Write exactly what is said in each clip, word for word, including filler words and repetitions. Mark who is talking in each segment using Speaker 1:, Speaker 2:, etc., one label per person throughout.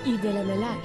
Speaker 1: İrdelemeler.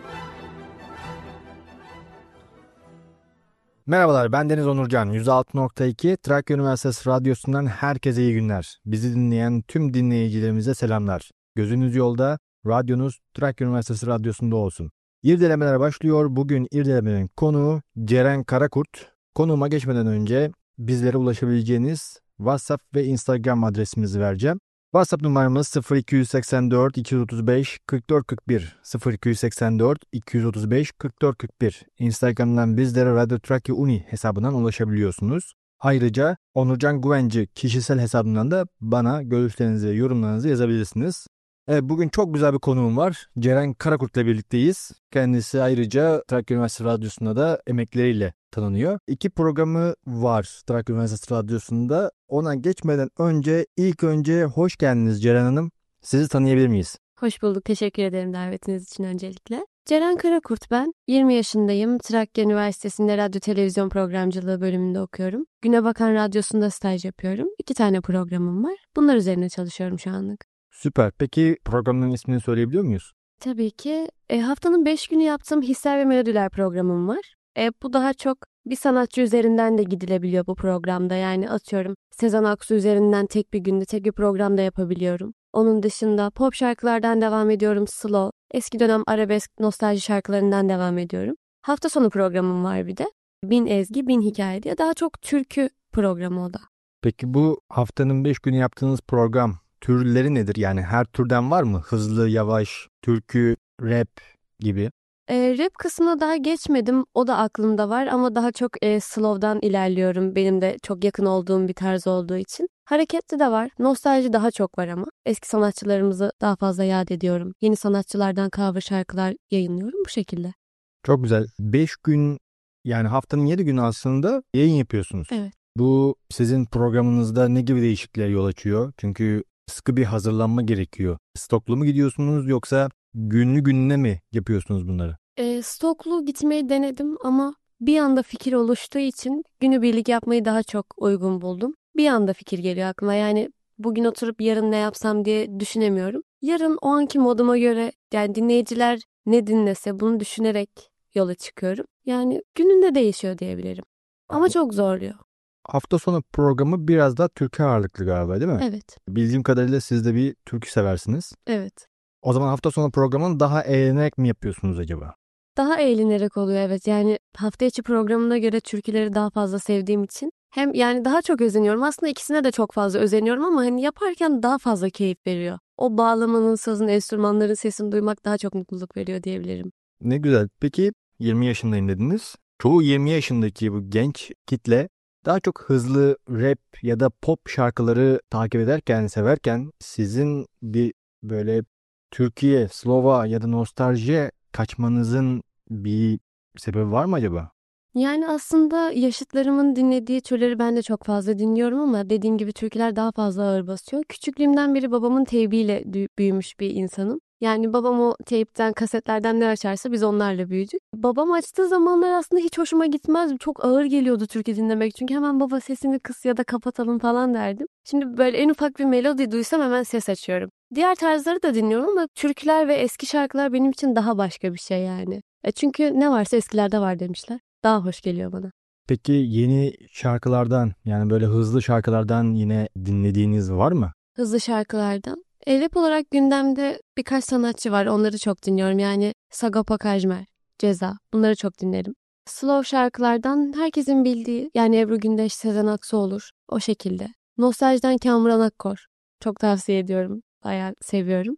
Speaker 2: Merhabalar, ben Deniz Onurcan. yüz altı nokta iki Trakya Üniversitesi Radyosu'ndan herkese iyi günler. Bizi dinleyen tüm dinleyicilerimize selamlar. Gözünüz yolda, radyonuz Trakya Üniversitesi Radyosu'nda olsun. İrdelemeler başlıyor. Bugün irdelemelerin konuğu Ceren Karakurt. Konuğuma geçmeden önce bizlere ulaşabileceğiniz WhatsApp ve Instagram adresimizi vereceğim. WhatsApp numaramız sıfır iki seksen dört iki yüz otuz beş kırk dört kırk bir sıfır iki seksen dört iki yüz otuz beş kırk dört kırk bir. Instagram'dan bizlere Radyo Trakya Uni hesabından ulaşabiliyorsunuz. Ayrıca Onurcan Güvenci kişisel hesabından da bana görüşlerinizi, yorumlarınızı yazabilirsiniz. Evet, bugün çok güzel bir konuğum var. Ceren Karakurt'la birlikteyiz. Kendisi ayrıca Trakya Üniversitesi Radyosu'nda da emekleriyle tanınıyor. İki programı var Trakya Üniversitesi Radyosu'nda. Ona geçmeden önce ilk önce hoş geldiniz Ceren Hanım. Sizi tanıyabilir miyiz?
Speaker 1: Hoş bulduk. Teşekkür ederim davetiniz için öncelikle. Ceren Karakurt ben. yirmi yaşındayım. Trakya Üniversitesi'nde radyo televizyon programcılığı bölümünde okuyorum. Güne Bakan Radyosu'nda staj yapıyorum. İki tane programım var. Bunlar üzerine çalışıyorum şu anlık.
Speaker 2: Süper. Peki programın ismini söyleyebiliyor muyuz?
Speaker 1: Tabii ki. E, haftanın beş günü yaptığım Hisler ve Melodiler programım var. E, bu daha çok bir sanatçı üzerinden de gidilebiliyor bu programda. Yani atıyorum Sezen Aksu üzerinden tek bir günde tek bir programda yapabiliyorum. Onun dışında pop şarkılardan devam ediyorum, slow, eski dönem arabesk, nostalji şarkılarından devam ediyorum. Hafta sonu programım var bir de. Bin Ezgi, Bin Hikaye diye daha çok türkü programı o da.
Speaker 2: Peki bu haftanın beş günü yaptığınız program türleri nedir? Yani her türden var mı? Hızlı, yavaş, türkü, rap gibi.
Speaker 1: E, rap kısmına daha geçmedim. O da aklımda var ama daha çok e, slow'dan ilerliyorum. Benim de çok yakın olduğum bir tarz olduğu için. Hareketli de var. Nostalji daha çok var ama. Eski sanatçılarımızı daha fazla yad ediyorum. Yeni sanatçılardan cover şarkılar yayınlıyorum bu şekilde.
Speaker 2: Çok güzel. beş gün yani haftanın yedi günü aslında yayın yapıyorsunuz.
Speaker 1: Evet.
Speaker 2: Bu sizin programınızda ne gibi değişikliğe yol açıyor? Çünkü sıkı bir hazırlanma gerekiyor. Stoklu mu gidiyorsunuz yoksa günlü gününe mi yapıyorsunuz bunları?
Speaker 1: E, stoklu gitmeyi denedim ama bir anda fikir oluştuğu için günübirlik yapmayı daha çok uygun buldum. Bir anda fikir geliyor aklıma. Yani bugün oturup yarın ne yapsam diye düşünemiyorum. Yarın o anki moduma göre yani dinleyiciler ne dinlese bunu düşünerek yola çıkıyorum. Yani gününde değişiyor diyebilirim. Ama çok zorluyor.
Speaker 2: Hafta sonu programı biraz daha türkü ağırlıklı galiba, değil mi?
Speaker 1: Evet.
Speaker 2: Bildiğim kadarıyla siz de bir türkü seversiniz.
Speaker 1: Evet.
Speaker 2: O zaman hafta sonu programını daha eğlenerek mi yapıyorsunuz acaba?
Speaker 1: Daha eğlenerek oluyor evet. Yani hafta içi programına göre türküleri daha fazla sevdiğim için hem yani daha çok özeniyorum. Aslında ikisine de çok fazla özeniyorum ama hani yaparken daha fazla keyif veriyor. O bağlamanın, sazın, enstrümanların sesini duymak daha çok mutluluk veriyor diyebilirim.
Speaker 2: Ne güzel. Peki yirmi yaşındayım dediniz. Çoğu yirmi yaşındaki bu genç kitle daha çok hızlı rap ya da pop şarkıları takip ederken, severken sizin bir böyle Türkiye, Slova ya da nostaljiye kaçmanızın bir sebebi var mı acaba?
Speaker 1: Yani aslında yaşıtlarımın dinlediği türleri ben de çok fazla dinliyorum ama dediğim gibi türküler daha fazla ağır basıyor. Küçüklüğümden beri babamın teybiyle dü- büyümüş bir insanım. Yani babam o teypten, kasetlerden ne açarsa biz onlarla büyüdük. Babam açtığı zamanlar aslında hiç hoşuma gitmezdi. Çok ağır geliyordu türkü dinlemek. Çünkü hemen baba sesini kıs ya da kapatalım falan derdim. Şimdi böyle en ufak bir melodi duysam hemen ses açıyorum. Diğer tarzları da dinliyorum ama türküler ve eski şarkılar benim için daha başka bir şey yani. E çünkü ne varsa eskilerde var demişler. Daha hoş geliyor bana.
Speaker 2: Peki yeni şarkılardan yani böyle hızlı şarkılardan yine dinlediğiniz var mı?
Speaker 1: Hızlı şarkılardan. E, rap olarak gündemde birkaç sanatçı var. Onları çok dinliyorum. Yani Sagopa Kajmer, Ceza. Bunları çok dinlerim. Slow şarkılardan herkesin bildiği yani Ebru Gündeş, Sezen Aksu olur. O şekilde. Nostaljiden Kamuran Akkor. Çok tavsiye ediyorum. Bayağı seviyorum.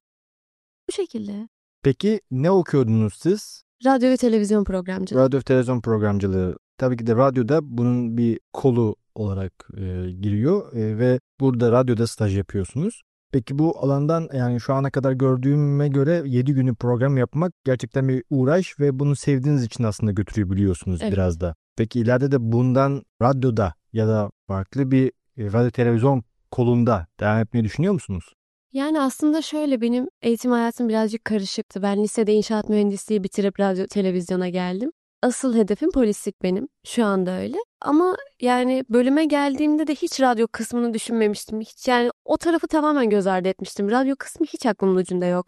Speaker 1: Bu şekilde.
Speaker 2: Peki ne okuyordunuz siz?
Speaker 1: Radyo ve televizyon programcılığı.
Speaker 2: Radyo ve televizyon programcılığı. Tabii ki de radyoda bunun bir kolu olarak e, giriyor e, ve burada radyoda staj yapıyorsunuz. Peki bu alandan yani şu ana kadar gördüğüme göre yedi günü program yapmak gerçekten bir uğraş ve bunu sevdiğiniz için aslında götürebiliyorsunuz
Speaker 1: Evet.
Speaker 2: biraz da. Peki ileride de bundan radyoda ya da farklı bir e, radyo televizyon kolunda devam etmeyi düşünüyor musunuz?
Speaker 1: Yani aslında şöyle benim eğitim hayatım birazcık karışıktı. Ben lisede inşaat mühendisliği bitirip radyo televizyona geldim. Asıl hedefim polislik benim. Şu anda öyle. Ama yani bölüme geldiğimde de hiç radyo kısmını düşünmemiştim. Hiç yani o tarafı tamamen göz ardı etmiştim. Radyo kısmı hiç aklımın ucunda yoktu.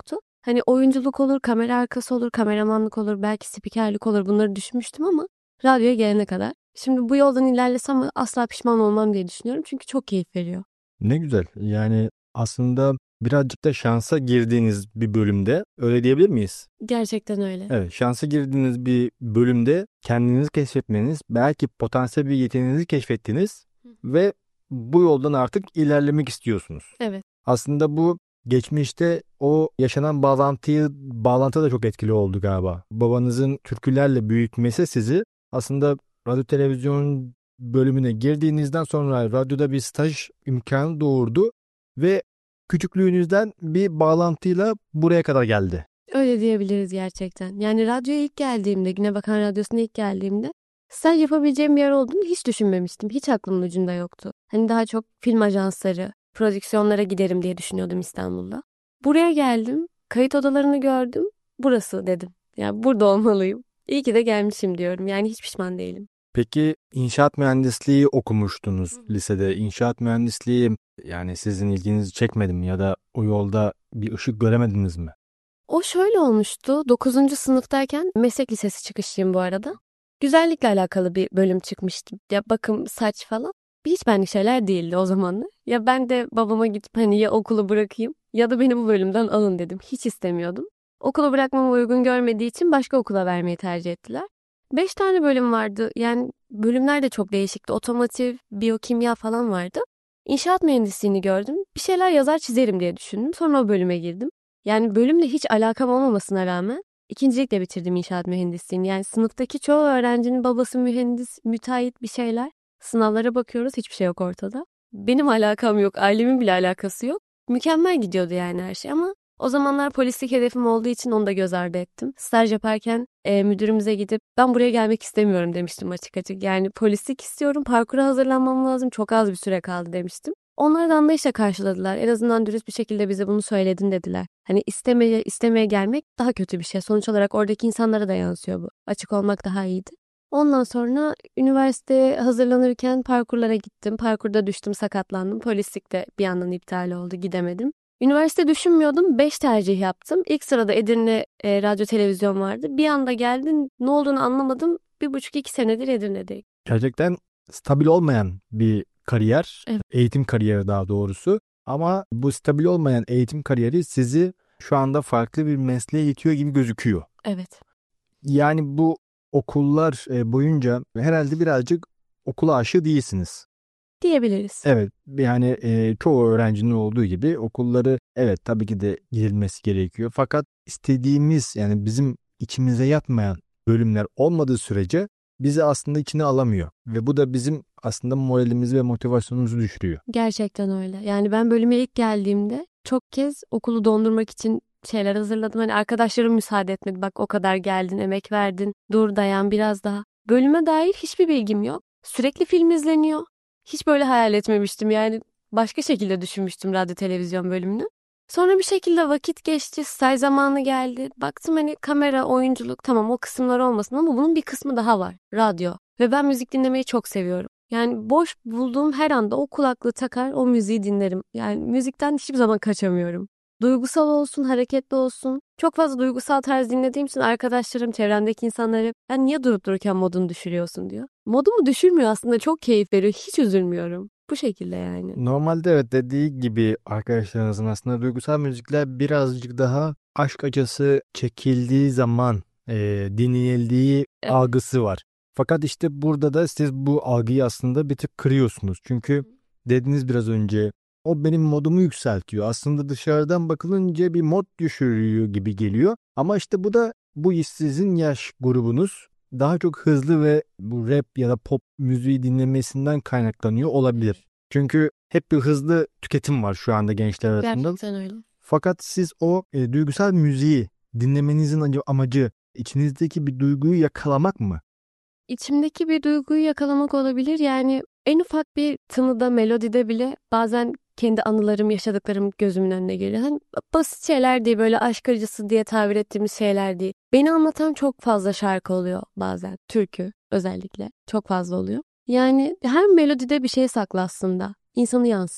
Speaker 1: Hani oyunculuk olur, kamera arkası olur, kameramanlık olur, belki spikerlik olur, bunları düşünmüştüm ama radyoya gelene kadar. Şimdi bu yoldan ilerlesem asla pişman olmam diye düşünüyorum çünkü çok keyif veriyor.
Speaker 2: Ne güzel. Yani aslında birazcık da şansa girdiğiniz bir bölümde, öyle diyebilir miyiz?
Speaker 1: Gerçekten öyle.
Speaker 2: Evet, şansa girdiğiniz bir bölümde kendinizi keşfetmeniz, belki potansiyel bir yeteneğinizi keşfettiniz ve bu yoldan artık ilerlemek istiyorsunuz.
Speaker 1: Evet.
Speaker 2: Aslında bu geçmişte o yaşanan bağlantıyı bağlantı da çok etkili oldu galiba. Babanızın türkülerle büyütmesi sizi aslında radyo televizyon bölümüne girdiğinizden sonra radyoda bir staj imkanı doğurdu ve küçüklüğünüzden bir bağlantıyla buraya kadar geldi.
Speaker 1: Öyle diyebiliriz gerçekten. Yani radyoya ilk geldiğimde, Güne Bakan Radyosu'na ilk geldiğimde staj yapabileceğim bir yer olduğunu hiç düşünmemiştim. Hiç aklımın ucunda yoktu. Hani daha çok film ajansları, prodüksiyonlara giderim diye düşünüyordum İstanbul'da. Buraya geldim, kayıt odalarını gördüm. Burası dedim. Yani burada olmalıyım. İyi ki de gelmişim diyorum. Yani hiç pişman değilim.
Speaker 2: Peki inşaat mühendisliği okumuştunuz lisede. İnşaat mühendisliği yani sizin ilginizi çekmedi mi ya da o yolda bir ışık göremediniz mi?
Speaker 1: O şöyle olmuştu. dokuzuncu sınıftayken meslek lisesi çıkışlıyım bu arada. Güzellikle alakalı bir bölüm çıkmıştı. Ya bakım, saç falan. Hiç benlik şeyler değildi o zamanlar. Ya ben de babama gidip hani ya okulu bırakayım ya da beni bu bölümden alın dedim. Hiç istemiyordum. Okulu bırakmamı uygun görmediği için başka okula vermeyi tercih ettiler. Beş tane bölüm vardı. Yani bölümler de çok değişikti. Otomotiv, biyokimya falan vardı. İnşaat mühendisliğini gördüm. Bir şeyler yazar çizerim diye düşündüm. Sonra o bölüme girdim. Yani bölümle hiç alakam olmamasına rağmen ikincilikle bitirdim inşaat mühendisliğini. Yani sınıftaki çoğu öğrencinin babası mühendis, müteahhit bir şeyler. Sınavlara bakıyoruz, hiçbir şey yok ortada. Benim alakam yok, ailemin bile alakası yok. Mükemmel gidiyordu yani her şey ama o zamanlar polislik hedefim olduğu için onu da göz ardı ettim. Staj yaparken e, müdürümüze gidip ben buraya gelmek istemiyorum demiştim açık açık. Yani polislik istiyorum, parkura hazırlanmam lazım, çok az bir süre kaldı demiştim. Onlar da anlayışla karşıladılar. En azından dürüst bir şekilde bize bunu söyledin dediler. Hani istemeye istemeye gelmek daha kötü bir şey. Sonuç olarak oradaki insanlara da yansıyor bu. Açık olmak daha iyiydi. Ondan sonra üniversiteye hazırlanırken parkurlara gittim. Parkurda düştüm, sakatlandım. Polislik de bir yandan iptal oldu, gidemedim. Üniversite düşünmüyordum. Beş tercih yaptım. İlk sırada Edirne e, radyo televizyon vardı. Bir anda geldin, ne olduğunu anlamadım. Bir buçuk iki senedir Edirne'deyim.
Speaker 2: Gerçekten stabil olmayan bir kariyer,
Speaker 1: Evet.
Speaker 2: eğitim kariyeri daha doğrusu. Ama bu stabil olmayan eğitim kariyeri sizi şu anda farklı bir mesleğe itiyor gibi gözüküyor.
Speaker 1: Evet.
Speaker 2: Yani bu okullar e, boyunca herhalde birazcık okula aşığı değilsiniz.
Speaker 1: Diyebiliriz.
Speaker 2: Evet, yani e, çoğu öğrencinin olduğu gibi okulları evet tabii ki de girilmesi gerekiyor. Fakat istediğimiz yani bizim içimize yatmayan bölümler olmadığı sürece bizi aslında içine alamıyor. Ve bu da bizim aslında moralimizi ve motivasyonumuzu düşürüyor.
Speaker 1: Gerçekten öyle. Yani ben bölüme ilk geldiğimde çok kez okulu dondurmak için şeyler hazırladım. Hani arkadaşlarım müsaade etmedi. Bak o kadar geldin, emek verdin. Dur dayan biraz daha. Bölüme dair hiçbir bilgim yok. Sürekli film izleniyor. Hiç böyle hayal etmemiştim. Yani başka şekilde düşünmüştüm radyo televizyon bölümünü. Sonra bir şekilde vakit geçti. Staj zamanı geldi. Baktım hani kamera, oyunculuk tamam o kısımlar olmasın ama bunun bir kısmı daha var. Radyo. Ve ben müzik dinlemeyi çok seviyorum. Yani boş bulduğum her anda o kulaklığı takar, o müziği dinlerim. Yani müzikten hiçbir zaman kaçamıyorum. Duygusal olsun, hareketli olsun. Çok fazla duygusal tarz dinlediğim için arkadaşlarım, çevremdeki insanlar hep "Ya niye durup dururken modunu düşürüyorsun?" diyor. Modumu düşürmüyor aslında, çok keyif veriyor. Hiç üzülmüyorum. Bu şekilde yani.
Speaker 2: Normalde evet dediği gibi arkadaşlarınızın aslında duygusal müzikler birazcık daha aşk acısı çekildiği zaman e, dinlenildiği
Speaker 1: Evet.
Speaker 2: algısı var. Fakat işte burada da siz bu algıyı aslında bir tık kırıyorsunuz. Çünkü dediniz biraz önce o benim modumu yükseltiyor. Aslında dışarıdan bakılınca bir mod düşürüyor gibi geliyor. Ama işte bu da bu sizin yaş grubunuz daha çok hızlı ve bu rap ya da pop müziği dinlemesinden kaynaklanıyor olabilir. Çünkü hep bir hızlı tüketim var şu anda gençler arasında.
Speaker 1: Gerçekten öyle.
Speaker 2: Fakat siz o e, duygusal müziği dinlemenizin acı- amacı içinizdeki bir duyguyu yakalamak mı?
Speaker 1: İçimdeki bir duyguyu yakalamak olabilir. Yani en ufak bir tınıda, melodide bile bazen kendi anılarım, yaşadıklarım gözümün önüne geliyor. Hani basit şeyler değil, böyle aşk acısı diye tabir ettiğimiz şeyler değil. Beni anlatan çok fazla şarkı oluyor bazen. Türkü özellikle çok fazla oluyor. Yani her melodide bir şey saklı aslında. İnsanı yansıtıyor.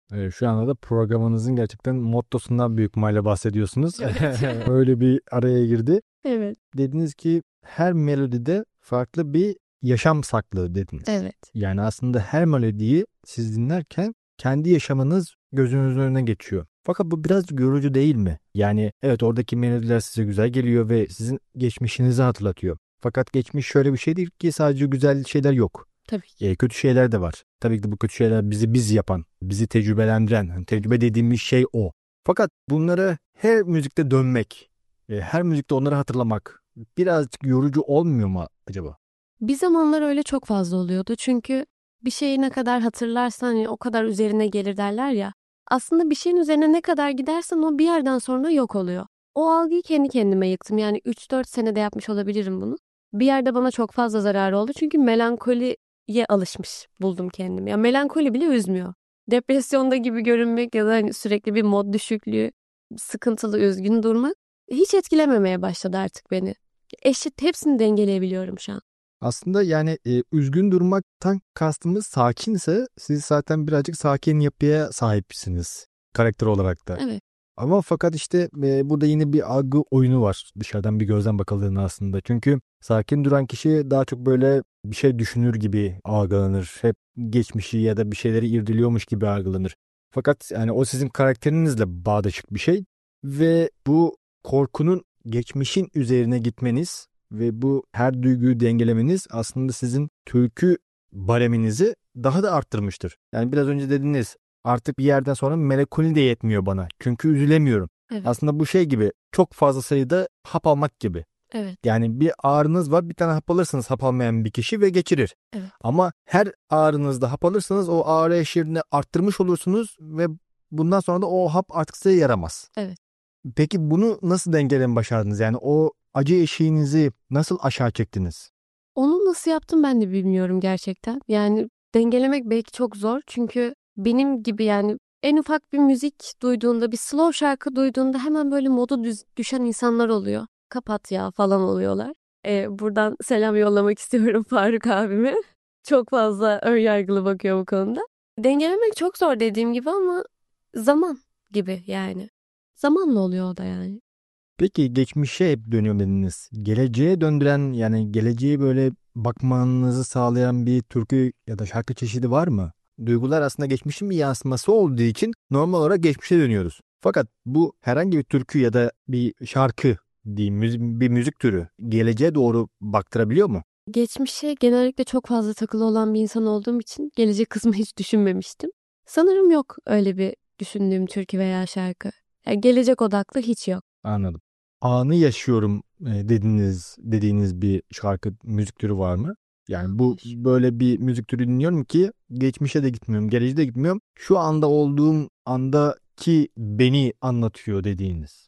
Speaker 2: Ee, şu anda da programınızın gerçekten mottosundan büyük ihtimalle bahsediyorsunuz.
Speaker 1: Evet.
Speaker 2: Öyle bir araya girdi.
Speaker 1: Evet.
Speaker 2: Dediniz ki her melodide farklı bir yaşam saklı dediniz.
Speaker 1: Evet.
Speaker 2: Yani aslında her melodiyi siz dinlerken kendi yaşamınız gözünüzün önüne geçiyor. Fakat bu biraz yorucu değil mi? Yani evet, oradaki melodiler size güzel geliyor ve sizin geçmişinizi hatırlatıyor. Fakat geçmiş şöyle bir şey değil ki sadece güzel şeyler yok.
Speaker 1: Tabii ki.
Speaker 2: E, kötü şeyler de var. Tabii ki de bu kötü şeyler bizi biz yapan, bizi tecrübelendiren, hani tecrübe dediğimiz şey o. Fakat bunlara her müzikte dönmek, e, her müzikte onları hatırlamak birazcık yorucu olmuyor mu acaba?
Speaker 1: Bir zamanlar öyle çok fazla oluyordu. Çünkü bir şeyi ne kadar hatırlarsan hani o kadar üzerine gelir derler ya. Aslında bir şeyin üzerine ne kadar gidersen o bir yerden sonra yok oluyor. O algıyı kendi kendime yıktım. Yani üç dört senede yapmış olabilirim bunu. Bir yerde bana çok fazla zararı oldu. Çünkü melankoliye alışmış buldum kendimi. Ya melankoli bile üzmüyor. Depresyonda gibi görünmek ya da hani sürekli bir mod düşüklüğü, sıkıntılı, üzgün durmak hiç etkilememeye başladı artık beni. Eşit, hepsini dengeleyebiliyorum şu an.
Speaker 2: Aslında yani e, üzgün durmaktan kastımız sakinse siz zaten birazcık sakin yapıya sahipsiniz karakter olarak da.
Speaker 1: Evet.
Speaker 2: Ama fakat işte e, burada yine bir algı oyunu var dışarıdan bir gözden bakıldığında aslında. Çünkü sakin duran kişi daha çok böyle bir şey düşünür gibi algılanır. Hep geçmişi ya da bir şeyleri irdeliyormuş gibi algılanır. Fakat yani o sizin karakterinizle bağdaşık bir şey ve bu korkunun geçmişin üzerine gitmeniz ve bu her duyguyu dengelemeniz aslında sizin türkü bareminizi daha da arttırmıştır. Yani biraz önce dediniz, artık bir yerden sonra melankoli de yetmiyor bana. Çünkü üzülemiyorum.
Speaker 1: Evet.
Speaker 2: Aslında bu şey gibi, çok fazla sayıda hap almak gibi.
Speaker 1: Evet.
Speaker 2: Yani bir ağrınız var, bir tane hap alırsınız hap almayan bir kişi ve geçirir.
Speaker 1: Evet.
Speaker 2: Ama her ağrınızda hap alırsanız o ağrı eşiğini arttırmış olursunuz ve bundan sonra da o hap artık size yaramaz.
Speaker 1: Evet.
Speaker 2: Peki bunu nasıl dengelemeyi başardınız? Yani o acı eşiğinizi nasıl aşağı çektiniz?
Speaker 1: Onu nasıl yaptım ben de bilmiyorum gerçekten. Yani dengelemek belki çok zor. Çünkü benim gibi yani en ufak bir müzik duyduğunda, bir slow şarkı duyduğunda hemen böyle modu düz, düşen insanlar oluyor. Kapat ya falan oluyorlar. Ee, buradan selam yollamak istiyorum Faruk abime. Çok fazla önyargılı bakıyor bu konuda. Dengelemek çok zor dediğim gibi ama zaman gibi yani. Zamanla oluyor o da yani.
Speaker 2: Peki geçmişe hep dönüyor dediniz. Geleceğe döndüren, yani geleceğe böyle bakmanızı sağlayan bir türkü ya da şarkı çeşidi var mı? Duygular aslında geçmişin bir yansıması olduğu için normal olarak geçmişe dönüyoruz. Fakat bu herhangi bir türkü ya da bir şarkı diyeyim, müzi- bir müzik türü geleceğe doğru baktırabiliyor mu?
Speaker 1: Geçmişe genellikle çok fazla takılı olan bir insan olduğum için gelecek kısmı hiç düşünmemiştim. Sanırım yok öyle bir düşündüğüm türkü veya şarkı. Yani gelecek odaklı hiç yok.
Speaker 2: Anladım. Anı yaşıyorum e, dediğiniz dediğiniz bir şarkı müzik türü var mı? Yani bu böyle bir müzik türü dinliyorum ki geçmişe de gitmiyorum, geleceğe de gitmiyorum. Şu anda olduğum andaki beni anlatıyor dediğiniz.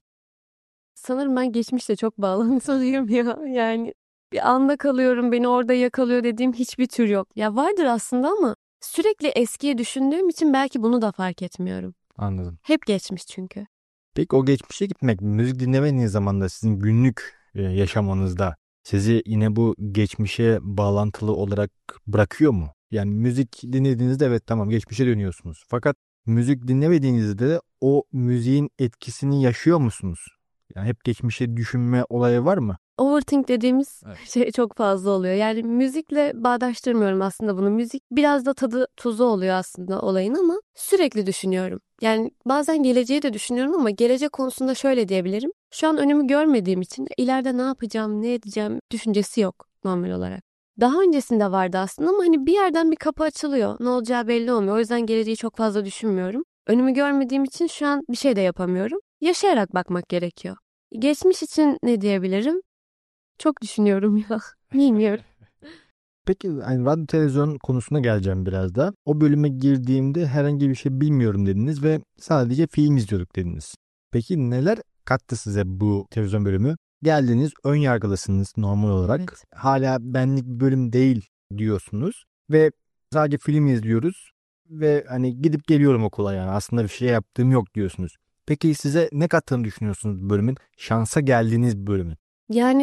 Speaker 1: Sanırım ben geçmişle çok bağlantılıyım ya. Yani bir anda kalıyorum, beni orada yakalıyor dediğim hiçbir tür yok. Ya vardır aslında ama sürekli eskiye düşündüğüm için belki bunu da fark etmiyorum.
Speaker 2: Anladım.
Speaker 1: Hep geçmiş çünkü.
Speaker 2: Peki o geçmişe gitmek, müzik dinlemediğiniz zaman da sizin günlük e, yaşamanızda sizi yine bu geçmişe bağlantılı olarak bırakıyor mu? Yani müzik dinlediğinizde evet, tamam, geçmişe dönüyorsunuz. Fakat müzik dinlemediğinizde de o müziğin etkisini yaşıyor musunuz? Yani hep geçmişe düşünme olayı var mı?
Speaker 1: Overthink dediğimiz
Speaker 2: Evet.
Speaker 1: şey çok fazla oluyor. Yani müzikle bağdaştırmıyorum aslında bunu. Müzik biraz da tadı tuzu oluyor aslında olayın ama sürekli düşünüyorum. Yani bazen geleceği de düşünüyorum ama gelecek konusunda şöyle diyebilirim. Şu an önümü görmediğim için ileride ne yapacağım, ne edeceğim düşüncesi yok normal olarak. Daha öncesinde vardı aslında ama hani bir yerden bir kapı açılıyor. Ne olacağı belli olmuyor. O yüzden geleceği çok fazla düşünmüyorum. Önümü görmediğim için şu an bir şey de yapamıyorum. Yaşayarak bakmak gerekiyor. Geçmiş için ne diyebilirim? Çok düşünüyorum ya. Bilmiyorum.
Speaker 2: Peki yani radyo televizyon konusuna geleceğim biraz da. O bölüme girdiğimde herhangi bir şey bilmiyorum dediniz ve sadece film izliyorduk dediniz. Peki neler kattı size bu televizyon bölümü? Geldiniz, ön yargılısınız normal olarak.
Speaker 1: Evet.
Speaker 2: Hala benlik bir bölüm değil diyorsunuz ve sadece film izliyoruz ve hani gidip geliyorum okula, yani aslında bir şey yaptığım yok diyorsunuz. Peki size ne kattığını düşünüyorsunuz bu bölümün? Şansa geldiğiniz bölümün.
Speaker 1: Yani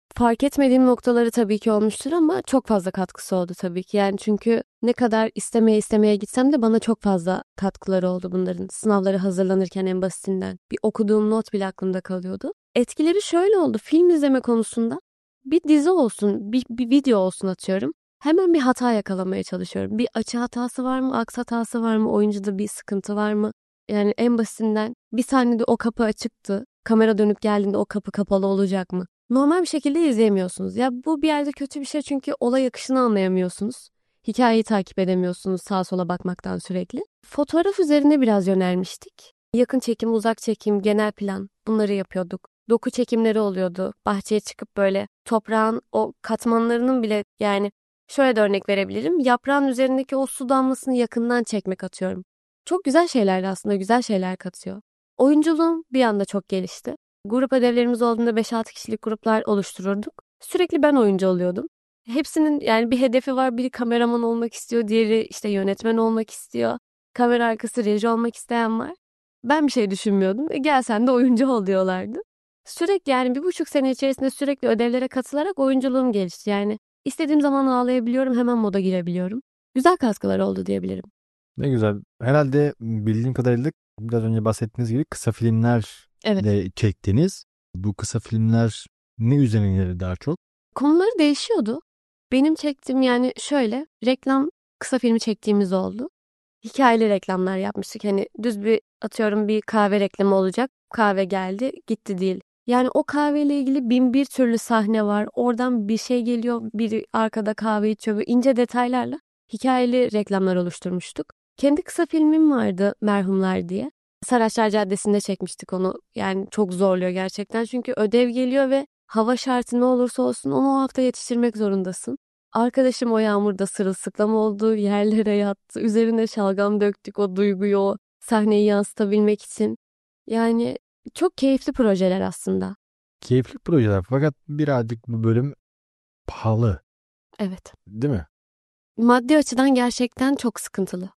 Speaker 1: Fark etmediğim noktaları tabii ki olmuştur ama çok fazla katkısı oldu tabii ki. Yani çünkü ne kadar istemeye istemeye gitsem de bana çok fazla katkıları oldu bunların. Sınavları hazırlanırken en basitinden. Bir okuduğum not bile aklımda kalıyordu. Etkileri şöyle oldu. Film izleme konusunda bir dizi olsun, bir, bir video olsun atıyorum. Hemen bir hata yakalamaya çalışıyorum. Bir açı hatası var mı, aks hatası var mı, oyuncuda bir sıkıntı var mı? Yani en basitinden bir sahnede o kapı açıktı. Kamera dönüp geldiğinde o kapı kapalı olacak mı? Normal bir şekilde izleyemiyorsunuz. Ya bu bir yerde kötü bir şey çünkü olay akışını anlayamıyorsunuz. Hikayeyi takip edemiyorsunuz sağa sola bakmaktan sürekli. Fotoğraf üzerine biraz yönelmiştik. Yakın çekim, uzak çekim, genel plan bunları yapıyorduk. Doku çekimleri oluyordu. Bahçeye çıkıp böyle toprağın o katmanlarının bile yani şöyle de örnek verebilirim. Yaprağın üzerindeki o su damlasını yakından çekmek atıyorum. Çok güzel şeylerdi aslında, güzel şeyler katıyor. Oyunculuğum bir anda çok gelişti. Grup ödevlerimiz olduğunda beş altı kişilik gruplar oluştururduk. Sürekli ben oyuncu oluyordum. Hepsinin yani bir hedefi var. Biri kameraman olmak istiyor, diğeri işte yönetmen olmak istiyor. Kamera arkası reji olmak isteyen var. Ben bir şey düşünmüyordum. E, gel sen de oyuncu ol diyorlardı. Sürekli yani bir buçuk sene içerisinde sürekli ödevlere katılarak oyunculuğum gelişti. Yani istediğim zaman ağlayabiliyorum, hemen moda girebiliyorum. Güzel katkılar oldu diyebilirim.
Speaker 2: Ne güzel. Herhalde bildiğim kadarıyla biraz önce bahsettiğiniz gibi kısa filmler
Speaker 1: Evet.
Speaker 2: de çektiniz. Bu kısa filmler ne üzerine daha çok?
Speaker 1: Konuları değişiyordu. Benim çektiğim yani şöyle reklam kısa filmi çektiğimiz oldu. Hikayeli reklamlar yapmıştık. Hani düz bir atıyorum bir kahve reklamı olacak. Kahve geldi gitti değil. Yani o kahveyle ilgili bin bir türlü sahne var. Oradan bir şey geliyor. Biri arkada kahve içiyor. Böyle ince detaylarla hikayeli reklamlar oluşturmuştuk. Kendi kısa filmim vardı Merhumlar diye. Saraçlar Caddesi'nde çekmiştik onu. Yani çok zorluyor gerçekten. Çünkü ödev geliyor ve hava şartı ne olursa olsun onu o hafta yetiştirmek zorundasın. Arkadaşım o yağmurda sırılsıklam oldu, yerlere yattı, üzerine şalgam döktük o duyguyu, o sahneyi yansıtabilmek için. Yani çok keyifli projeler aslında.
Speaker 2: Keyifli projeler fakat birazcık bu bölüm pahalı,
Speaker 1: Evet.
Speaker 2: değil mi?
Speaker 1: Maddi açıdan gerçekten çok sıkıntılı.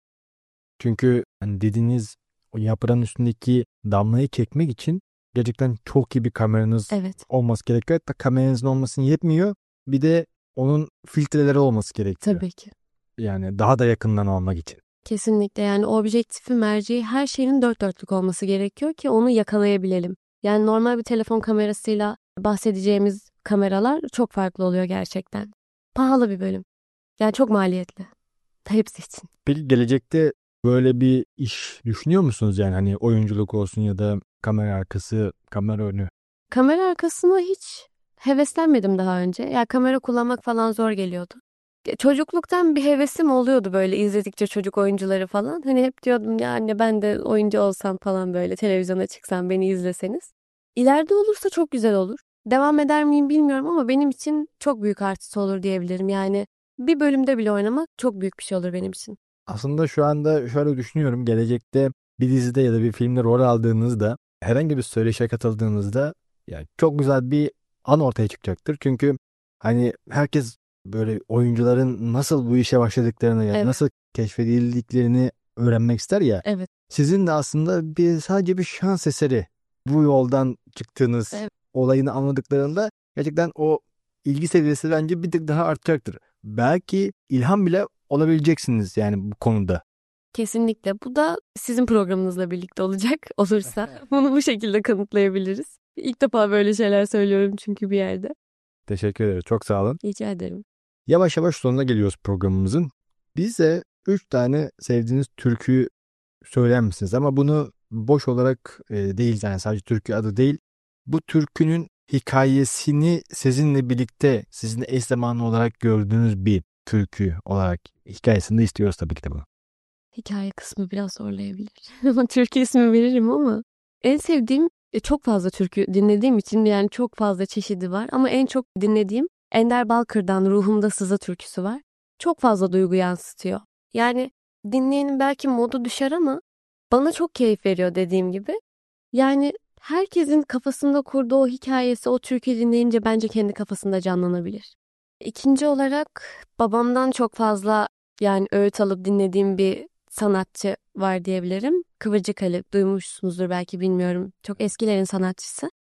Speaker 2: Çünkü hani dediğiniz o yaprağın üstündeki damlayı çekmek için gerçekten çok iyi bir kameranız
Speaker 1: Evet,
Speaker 2: olması gerekiyor. Hatta kameranızın olmasının yetmiyor. Bir de onun filtreleri olması gerekiyor.
Speaker 1: tabii ki.
Speaker 2: Yani daha da yakından almak için.
Speaker 1: Kesinlikle yani objektifi, merceği her şeyin dört dörtlük olması gerekiyor ki onu yakalayabilelim. Yani normal bir telefon kamerasıyla bahsedeceğimiz kameralar çok farklı oluyor gerçekten. Pahalı bir bölüm. Yani çok maliyetli. Hepsi için.
Speaker 2: Peki gelecekte böyle bir iş düşünüyor musunuz? Yani hani oyunculuk olsun ya da kamera arkası, kamera önü.
Speaker 1: Kamera arkasına hiç heveslenmedim daha önce. Ya kamera kullanmak falan zor geliyordu. Ya çocukluktan bir hevesim oluyordu böyle izledikçe çocuk oyuncuları falan. Hani hep diyordum ya anne ben de oyuncu olsam falan böyle televizyona çıksam beni izleseniz. İleride olursa çok güzel olur. Devam eder miyim bilmiyorum ama benim için çok büyük artısı olur diyebilirim. Yani bir bölümde bile oynamak çok büyük bir şey olur benim için.
Speaker 2: Aslında şu anda şöyle düşünüyorum. Gelecekte bir dizide ya da bir filmde rol aldığınızda herhangi bir söyleşiye katıldığınızda yani çok güzel bir an ortaya çıkacaktır. Çünkü hani herkes böyle oyuncuların nasıl bu işe başladıklarını ya
Speaker 1: Evet,
Speaker 2: nasıl keşfedildiklerini öğrenmek ister ya.
Speaker 1: evet,
Speaker 2: Sizin de aslında bir sadece bir şans eseri bu yoldan çıktığınız
Speaker 1: evet.
Speaker 2: olayını anladıklarında gerçekten o ilgi seviyesi bence bir tık daha artacaktır. Belki ilham bile olabileceksiniz yani bu konuda.
Speaker 1: Kesinlikle. Bu da sizin programınızla birlikte olacak olursa. Bunu bu şekilde kanıtlayabiliriz. İlk defa böyle şeyler söylüyorum çünkü bir yerde.
Speaker 2: Teşekkür ederim. Çok sağ olun.
Speaker 1: Rica ederim.
Speaker 2: Yavaş yavaş sonuna geliyoruz programımızın. Bize üç tane sevdiğiniz türküyü söyler misiniz? Ama bunu boş olarak e, değil yani sadece türkü adı değil. Bu türkünün hikayesini sizinle birlikte sizin eş zamanlı olarak gördüğünüz bir türkü olarak hikayesini de istiyoruz tabii ki de bunu.
Speaker 1: Hikaye kısmı biraz zorlayabilir. Ama türkü ismi veririm ama en sevdiğim e, çok fazla türkü dinlediğim için yani çok fazla çeşidi var ama en çok dinlediğim Ender Balkır'dan Ruhumda Sızı türküsü var. Çok fazla duygu yansıtıyor. Yani dinleyenin belki modu düşer ama bana çok keyif veriyor dediğim gibi. Yani herkesin kafasında kurduğu o hikayesi o türkü dinleyince bence kendi kafasında canlanabilir. İkinci olarak babamdan çok fazla yani öğüt alıp dinlediğim bir sanatçı var diyebilirim. Kıvırcık Ali duymuşsunuzdur belki bilmiyorum. Çok eskilerin sanatçısı.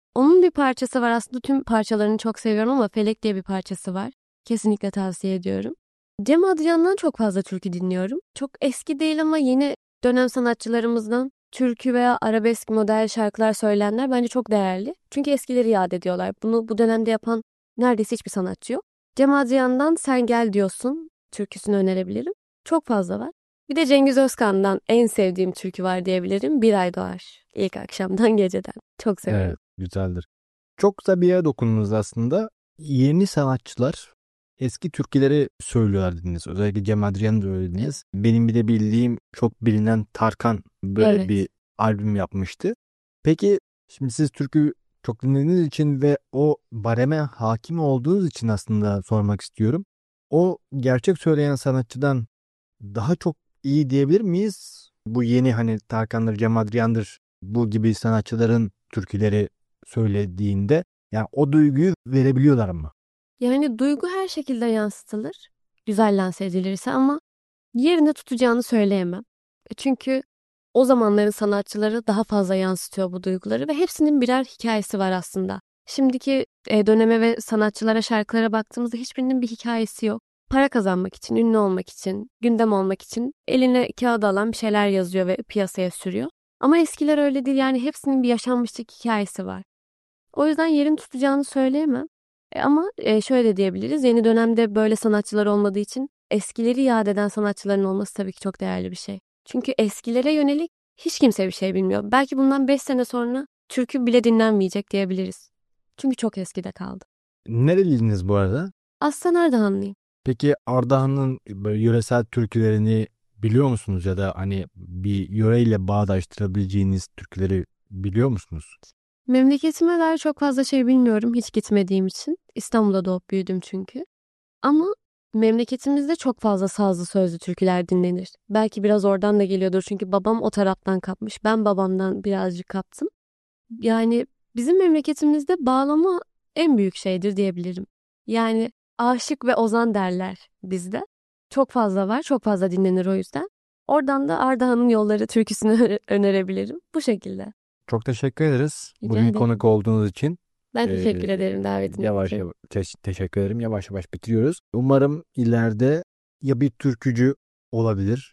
Speaker 1: Onun bir parçası var, aslında tüm parçalarını çok seviyorum ama Felek diye bir parçası var. Kesinlikle tavsiye ediyorum. Cem Adrian'dan çok fazla türkü dinliyorum. Çok eski değil ama yeni dönem sanatçılarımızdan türkü veya arabesk model şarkılar söyleyenler bence çok değerli. Çünkü eskileri yad ediyorlar. Bunu bu dönemde yapan neredeyse hiçbir sanatçı yok. Cem Adrian'dan Sen Gel Diyorsun türküsünü önerebilirim. Çok fazla var. Bir de Cengiz Özkan'dan en sevdiğim türkü var diyebilirim. Bir Ay Doğar. İlk akşamdan geceden. Çok severim.
Speaker 2: Evet, güzeldir. Çok güzel bir yere dokundunuz aslında. Yeni sanatçılar eski türküleri söylüyorlar dediniz. Özellikle Cem Adrian'ı da öyle dediniz. Benim bir de bildiğim çok bilinen Tarkan böyle
Speaker 1: Evet.
Speaker 2: bir albüm yapmıştı. Peki şimdi siz türkü çok dinlediğiniz için ve o bareme hakim olduğunuz için aslında sormak istiyorum. O gerçek söyleyen sanatçıdan daha çok iyi diyebilir miyiz? Bu yeni hani Tarkan'dır, Cem Adrian'dır bu gibi sanatçıların türküleri söylediğinde yani o duyguyu verebiliyorlar mı?
Speaker 1: Yani duygu her şekilde yansıtılır. Güzel lanse edilirse ama yerine tutacağını söyleyemem. E Çünkü o zamanların sanatçıları daha fazla yansıtıyor bu duyguları ve hepsinin birer hikayesi var aslında. Şimdiki e, döneme ve sanatçılara, şarkılara baktığımızda hiçbirinin bir hikayesi yok. Para kazanmak için, ünlü olmak için, gündem olmak için eline kağıda alan bir şeyler yazıyor ve piyasaya sürüyor. Ama eskiler öyle değil, yani hepsinin bir yaşanmışlık hikayesi var. O yüzden yerini tutacağını söyleyemem. E, ama e, şöyle de diyebiliriz. Yeni dönemde böyle sanatçılar olmadığı için eskileri yad eden sanatçıların olması tabii ki çok değerli bir şey. Çünkü eskilere yönelik hiç kimse bir şey bilmiyor. Belki bundan beş sene sonra türkü bile dinlenmeyecek diyebiliriz. Çünkü çok eskide kaldı.
Speaker 2: Nereliydiniz bu arada?
Speaker 1: Aslen Ardahanlıyım.
Speaker 2: Peki Ardahan'ın böyle yöresel türkülerini biliyor musunuz ya da hani bir yöreyle bağdaştırabileceğiniz türküleri biliyor musunuz?
Speaker 1: Memleketime dair çok fazla şey bilmiyorum hiç gitmediğim için. İstanbul'da doğup büyüdüm çünkü. Ama memleketimizde çok fazla sazlı sözlü türküler dinlenir. Belki biraz oradan da geliyordur çünkü babam o taraftan kapmış. Ben babamdan birazcık kaptım. Yani bizim memleketimizde bağlama en büyük şeydir diyebilirim. Yani aşık ve ozan derler bizde. Çok fazla var, çok fazla dinlenir o yüzden. Oradan da Ardahan'ın Yolları türküsünü önerebilirim. Bu şekilde.
Speaker 2: Çok teşekkür ederiz.
Speaker 1: Rica
Speaker 2: Bugün
Speaker 1: ederim.
Speaker 2: konuk olduğunuz için.
Speaker 1: Ben
Speaker 2: Ee,
Speaker 1: teşekkür ederim davetiniz
Speaker 2: yavaş
Speaker 1: için.
Speaker 2: yavaş te- teşekkür ederim. Yavaş yavaş bitiriyoruz. Umarım ileride ya bir türkücü olabilir.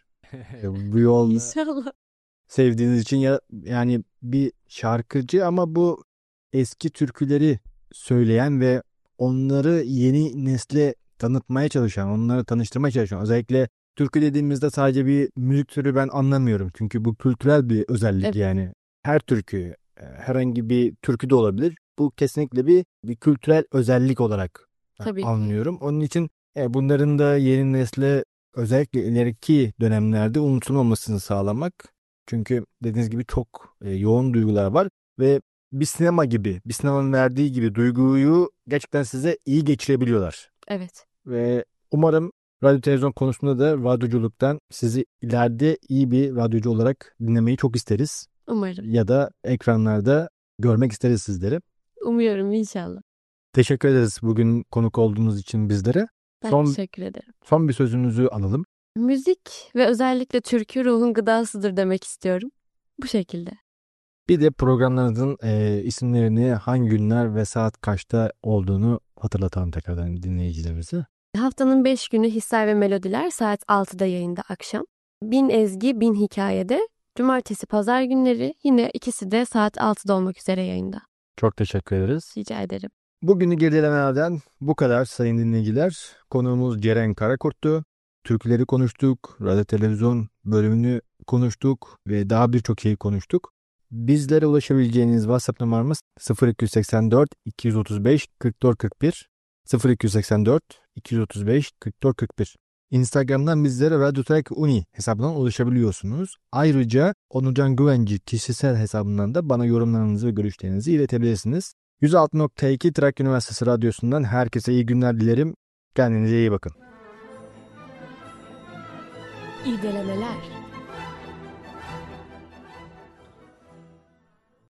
Speaker 2: Bu yolda
Speaker 1: İnşallah.
Speaker 2: sevdiğiniz için ya yani bir şarkıcı ama bu eski türküleri söyleyen ve onları yeni nesle tanıtmaya çalışan, onları tanıştırmaya çalışan. Özellikle türkü dediğimizde sadece bir müzik türü ben anlamıyorum. Çünkü bu kültürel bir özellik
Speaker 1: Evet.
Speaker 2: yani. Her türkü, e, herhangi bir türkü de olabilir. Bu kesinlikle bir bir kültürel özellik olarak e,
Speaker 1: Tabii ki.
Speaker 2: anlıyorum. Onun için e, bunların da yeni nesle özellikle ileriki dönemlerde unutulmamasını sağlamak. Çünkü dediğiniz gibi çok e, yoğun duygular var ve bir sinema gibi, bir sinemanın verdiği gibi duyguyu gerçekten size iyi geçirebiliyorlar.
Speaker 1: Evet.
Speaker 2: Ve umarım radyo televizyon konusunda da radyoculuktan sizi ileride iyi bir radyocu olarak dinlemeyi çok isteriz.
Speaker 1: Umarım.
Speaker 2: Ya da ekranlarda görmek isteriz sizleri.
Speaker 1: Umuyorum inşallah.
Speaker 2: Teşekkür ederiz bugün konuk olduğunuz için bizlere.
Speaker 1: Ben
Speaker 2: Son
Speaker 1: teşekkür ederim.
Speaker 2: son bir sözünüzü alalım.
Speaker 1: Müzik ve özellikle türkü ruhun gıdasıdır demek istiyorum. Bu şekilde.
Speaker 2: Bir de programlarınızın e, isimlerini hangi günler ve saat kaçta olduğunu hatırlatalım tekrardan dinleyicilerimize.
Speaker 1: Haftanın beş günü Hisler ve Melodiler saat altıda yayında akşam. Bin Ezgi, Bin Hikaye'de. Cumartesi, pazar günleri yine ikisi de saat altıda olmak üzere yayında.
Speaker 2: Çok teşekkür ederiz.
Speaker 1: Rica ederim.
Speaker 2: Bugünü irdelemelerden bu kadar sayın dinleyiciler. Konuğumuz Ceren Karakurt'tu. Türküleri konuştuk, radyo televizyon bölümünü konuştuk ve daha birçok şeyi konuştuk. Bizlere ulaşabileceğiniz WhatsApp numaramız sıfır iki seksen dört iki yüz otuz beş kırk dört kırk bir sıfır iki seksen dört iki yüz otuz beş kırk dört kırk bir. Instagram'dan bizlere Radyo Trek Uni hesabından ulaşabiliyorsunuz. Ayrıca Onurcan Güvenci kişisel hesabından da bana yorumlarınızı ve görüşlerinizi iletebilirsiniz. yüz altı nokta iki Trakya Üniversitesi Radyosu'ndan herkese iyi günler dilerim. Kendinize iyi bakın.
Speaker 1: İrdelemeler.